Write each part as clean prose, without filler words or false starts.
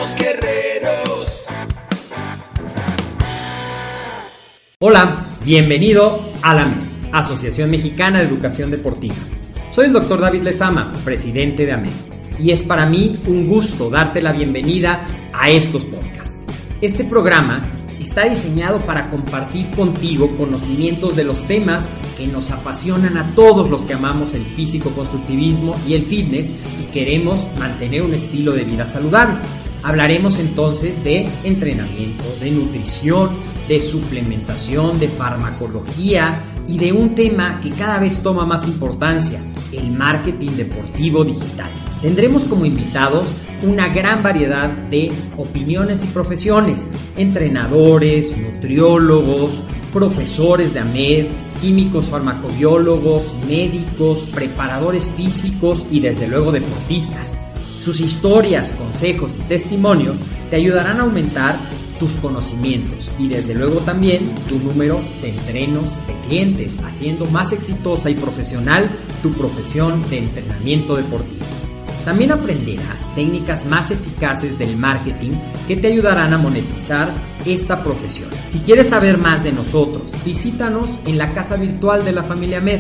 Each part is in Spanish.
Somos guerreros. Hola, bienvenido a la AMED, Asociación Mexicana de Educación Deportiva. Soy el Dr. David Lezama, presidente de AMED, y es para mí un gusto darte la bienvenida a estos podcasts. Este programa está diseñado para compartir contigo conocimientos de los temas que nos apasionan a todos los que amamos el físico-constructivismo y el fitness y queremos mantener un estilo de vida saludable. Hablaremos entonces de entrenamiento, de nutrición, de suplementación, de farmacología y de un tema que cada vez toma más importancia, el marketing deportivo digital. Tendremos como invitados una gran variedad de opiniones y profesiones, entrenadores, nutriólogos, profesores de AMED, químicos farmacobiólogos, médicos, preparadores físicos y desde luego deportistas. Sus historias, consejos y testimonios te ayudarán a aumentar tus conocimientos y desde luego también tu número de entrenos de clientes, haciendo más exitosa y profesional tu profesión de entrenamiento deportivo. También aprenderás técnicas más eficaces del marketing que te ayudarán a monetizar esta profesión. Si quieres saber más de nosotros, visítanos en la casa virtual de la familia AMED,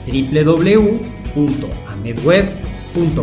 www.amedweb.com.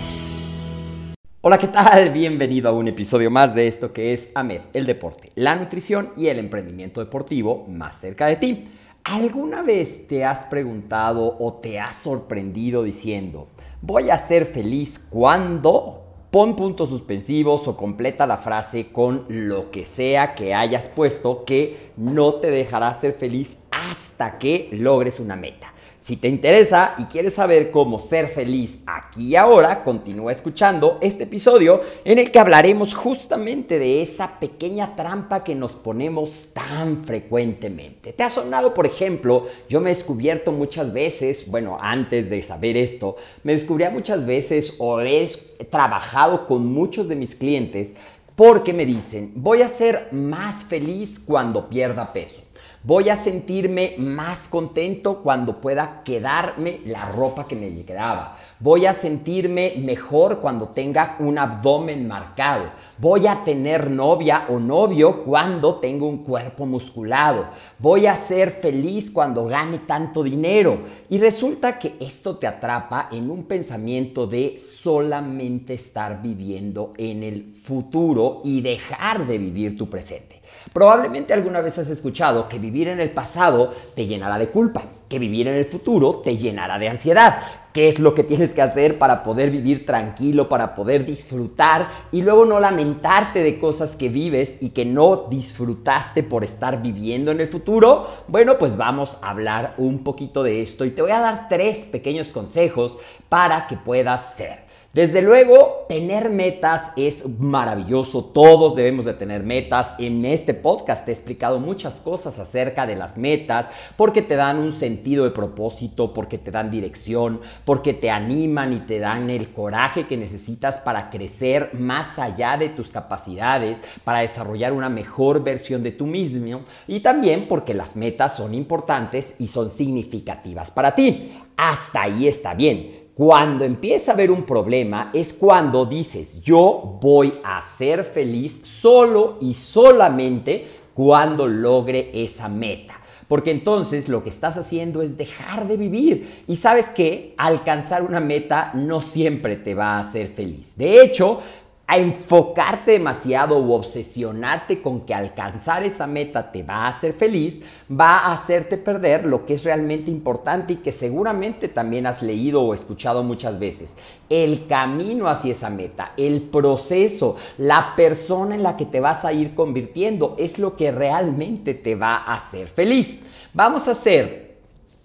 Hola, ¿qué tal? Bienvenido a un episodio más de esto que es AMED, el deporte, la nutrición y el emprendimiento deportivo más cerca de ti. ¿Alguna vez te has preguntado o te has sorprendido diciendo, voy a ser feliz cuando? Pon puntos suspensivos o completa la frase con lo que sea que hayas puesto que no te dejará ser feliz hasta que logres una meta. Si te interesa y quieres saber cómo ser feliz aquí y ahora, continúa escuchando este episodio en el que hablaremos justamente de esa pequeña trampa que nos ponemos tan frecuentemente. ¿Te ha sonado, por ejemplo? Yo me he descubierto muchas veces, antes de saber esto, me descubría muchas veces o he trabajado con muchos de mis clientes porque me dicen, voy a ser más feliz cuando pierda peso. Voy a sentirme más contento cuando pueda quedarme la ropa que me quedaba. Voy a sentirme mejor cuando tenga un abdomen marcado. Voy a tener novia o novio cuando tenga un cuerpo musculado. Voy a ser feliz cuando gane tanto dinero. Y resulta que esto te atrapa en un pensamiento de solamente estar viviendo en el futuro y dejar de vivir tu presente. Probablemente alguna vez has escuchado que vivir en el pasado te llenará de culpa, que vivir en el futuro te llenará de ansiedad. ¿Qué es lo que tienes que hacer para poder vivir tranquilo, para poder disfrutar y luego no lamentarte de cosas que vives y que no disfrutaste por estar viviendo en el futuro? Bueno, pues vamos a hablar un poquito de esto y te voy a dar 3 pequeños consejos para que puedas ser. Desde luego, tener metas es maravilloso, todos debemos de tener metas. En este podcast te he explicado muchas cosas acerca de las metas, porque te dan un sentido de propósito, porque te dan dirección, porque te animan y te dan el coraje que necesitas para crecer más allá de tus capacidades, para desarrollar una mejor versión de tú mismo y también porque las metas son importantes y son significativas para ti. Hasta ahí está bien. Cuando empieza a haber un problema es cuando dices, yo voy a ser feliz solo y solamente cuando logre esa meta. Porque entonces lo que estás haciendo es dejar de vivir. Y ¿sabes qué? Alcanzar una meta no siempre te va a hacer feliz. De hecho, a enfocarte demasiado o obsesionarte con que alcanzar esa meta te va a hacer feliz, va a hacerte perder lo que es realmente importante y que seguramente también has leído o escuchado muchas veces. El camino hacia esa meta, el proceso, la persona en la que te vas a ir convirtiendo es lo que realmente te va a hacer feliz. Vamos a hacer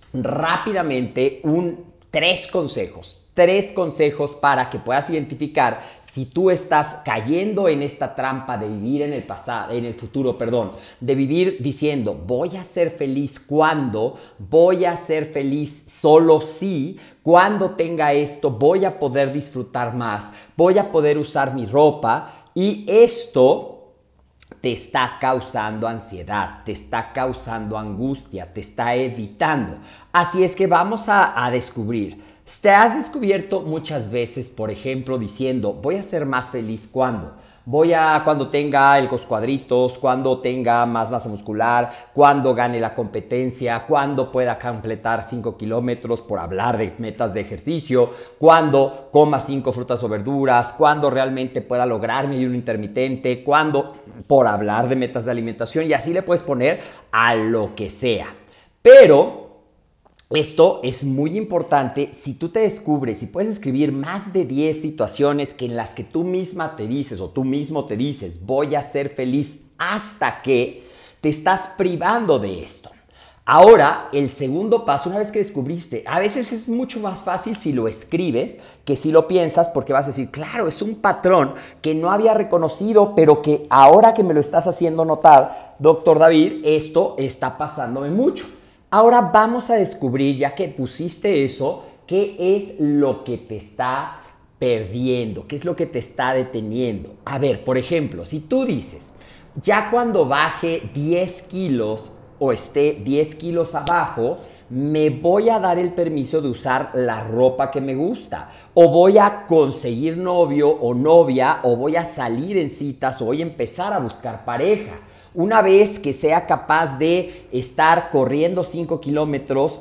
rápidamente 3 consejos. 3 consejos para que puedas identificar si tú estás cayendo en esta trampa de vivir en el futuro, de vivir diciendo voy a ser feliz cuando, voy a ser feliz solo si, cuando tenga esto voy a poder disfrutar más, voy a poder usar mi ropa y esto te está causando ansiedad, te está causando angustia, te está evitando. Así es que vamos a descubrir. Te has descubierto muchas veces, por ejemplo, diciendo, voy a ser más feliz cuando cuando tenga los cuadritos, cuando tenga más masa muscular, cuando gane la competencia, cuando pueda completar 5 kilómetros, por hablar de metas de ejercicio, cuando coma 5 frutas o verduras, cuando realmente pueda lograr mi ayuno intermitente, cuando, por hablar de metas de alimentación, y así le puedes poner a lo que sea. Pero esto es muy importante. Si tú te descubres y puedes escribir más de 10 situaciones en las que tú misma te dices o tú mismo te dices voy a ser feliz hasta que te estás privando de esto. Ahora, el segundo paso, una vez que descubriste, a veces es mucho más fácil si lo escribes que si lo piensas, porque vas a decir, claro, es un patrón que no había reconocido, pero que ahora que me lo estás haciendo notar, doctor David, esto está pasándome mucho. Ahora vamos a descubrir, ya que pusiste eso, qué es lo que te está perdiendo, qué es lo que te está deteniendo. A ver, por ejemplo, si tú dices, ya cuando baje 10 kilos o esté 10 kilos abajo, me voy a dar el permiso de usar la ropa que me gusta, o voy a conseguir novio o novia, o voy a salir en citas, o voy a empezar a buscar pareja. Una vez que sea capaz de estar corriendo 5 kilómetros,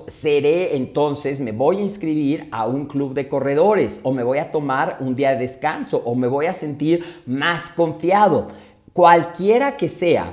me voy a inscribir a un club de corredores, o me voy a tomar un día de descanso, o me voy a sentir más confiado. Cualquiera que sea,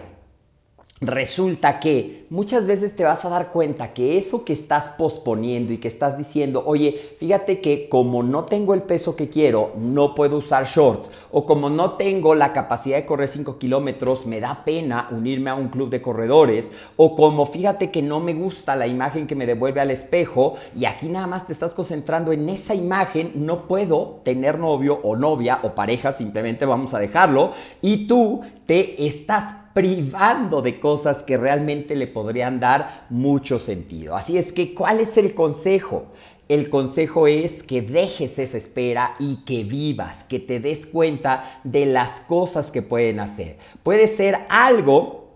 resulta que muchas veces te vas a dar cuenta que eso que estás posponiendo y que estás diciendo, oye, fíjate que como no tengo el peso que quiero, no puedo usar shorts, o como no tengo la capacidad de correr 5 kilómetros, me da pena unirme a un club de corredores, o como fíjate que no me gusta la imagen que me devuelve al espejo y aquí nada más te estás concentrando en esa imagen, no puedo tener novio o novia o pareja, simplemente vamos a dejarlo, y tú te estás privando de cosas que realmente le podrían dar mucho sentido. Así es que, ¿cuál es el consejo? El consejo es que dejes esa espera y que vivas, que te des cuenta de las cosas que pueden hacer. Puede ser algo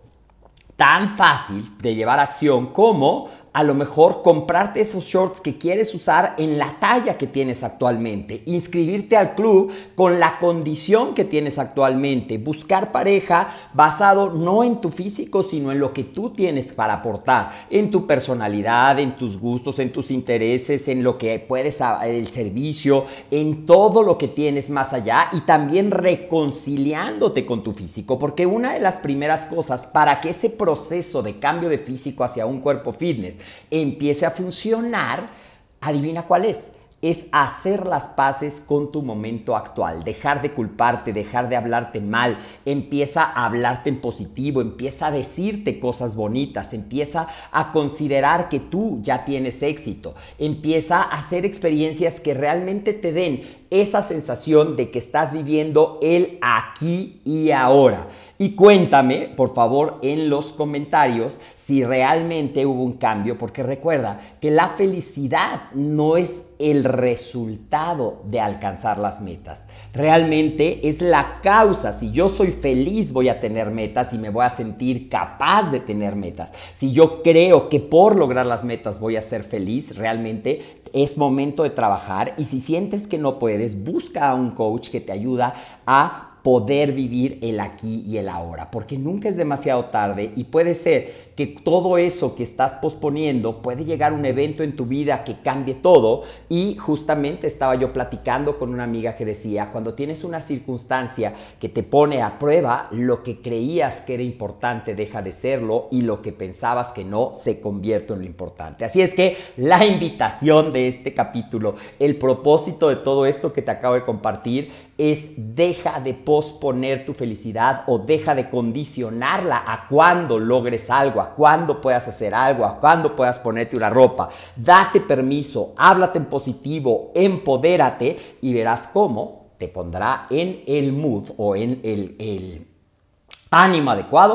tan fácil de llevar a acción como a lo mejor comprarte esos shorts que quieres usar en la talla que tienes actualmente, inscribirte al club con la condición que tienes actualmente, buscar pareja basado no en tu físico, sino en lo que tú tienes para aportar, en tu personalidad, en tus gustos, en tus intereses, en lo que puedes, el servicio, en todo lo que tienes más allá, y también reconciliándote con tu físico, porque una de las primeras cosas para que ese proceso de cambio de físico hacia un cuerpo fitness empiece a funcionar, adivina cuál es hacer las paces con tu momento actual, dejar de culparte, dejar de hablarte mal, empieza a hablarte en positivo, empieza a decirte cosas bonitas, empieza a considerar que tú ya tienes éxito, empieza a hacer experiencias que realmente te den esa sensación de que estás viviendo el aquí y ahora. Y cuéntame, por favor, en los comentarios si realmente hubo un cambio, porque recuerda que la felicidad no es el resultado de alcanzar las metas. Realmente es la causa. Si yo soy feliz, voy a tener metas y me voy a sentir capaz de tener metas. Si yo creo que por lograr las metas voy a ser feliz, realmente es momento de trabajar. Y si sientes que no puedes, busca a un coach que te ayuda a poder vivir el aquí y el ahora, porque nunca es demasiado tarde y puede ser que todo eso que estás posponiendo puede llegar un evento en tu vida que cambie todo. Y justamente estaba yo platicando con una amiga que decía, cuando tienes una circunstancia que te pone a prueba, lo que creías que era importante deja de serlo y lo que pensabas que no se convierte en lo importante. Así es que la invitación de este capítulo, el propósito de todo esto que te acabo de compartir es: deja de posponer tu felicidad o deja de condicionarla a cuando logres algo, a cuando puedas hacer algo, a cuando puedas ponerte una ropa. Date permiso, háblate en positivo, empodérate y verás cómo te pondrá en el mood o en el ánimo adecuado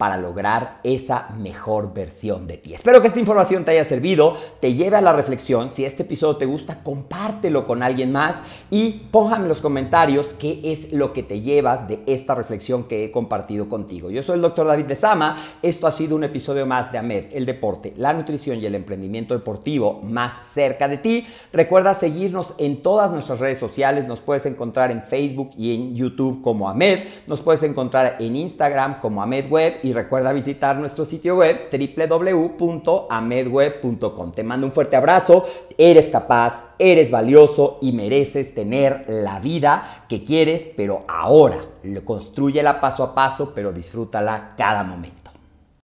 para lograr esa mejor versión de ti. Espero que esta información te haya servido, te lleve a la reflexión. Si este episodio te gusta, compártelo con alguien más y pónjame en los comentarios qué es lo que te llevas de esta reflexión que he compartido contigo. Yo soy el Dr. David Lezama. Esto ha sido un episodio más de AMED, el deporte, la nutrición y el emprendimiento deportivo más cerca de ti. Recuerda seguirnos en todas nuestras redes sociales. Nos puedes encontrar en Facebook y en YouTube como AMED. Nos puedes encontrar en Instagram como AMEDweb y recuerda visitar nuestro sitio web www.amedweb.com. Te mando un fuerte abrazo. Eres capaz, eres valioso y mereces tener la vida que quieres, pero ahora. Construyela paso a paso, pero disfrútala cada momento.